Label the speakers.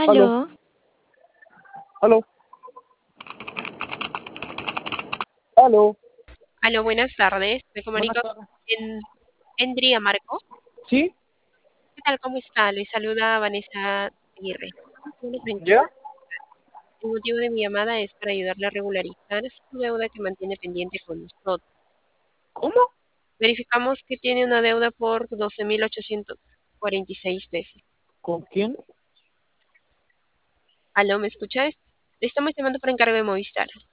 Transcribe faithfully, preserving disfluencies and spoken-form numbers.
Speaker 1: Aló,
Speaker 2: Aló,
Speaker 1: aló, aló.
Speaker 3: Aló, buenas tardes. Me
Speaker 1: Buenas
Speaker 3: comunico
Speaker 1: tardes.
Speaker 3: en Endria Marco.
Speaker 1: ¿Sí?
Speaker 3: ¿Qué tal? ¿Cómo está? Le saluda Vanessa Aguirre. Bueno, tranquilo.
Speaker 1: ¿Ya?
Speaker 3: El motivo de mi llamada es para ayudarle a regularizar su deuda que mantiene pendiente con nosotros.
Speaker 1: ¿Cómo?
Speaker 3: Verificamos que tiene una deuda por doce mil ochocientos cuarenta y seis pesos.
Speaker 1: ¿Con quién?
Speaker 3: Aló, ¿me escuchas? Le estamos llamando por encargo de Movistar.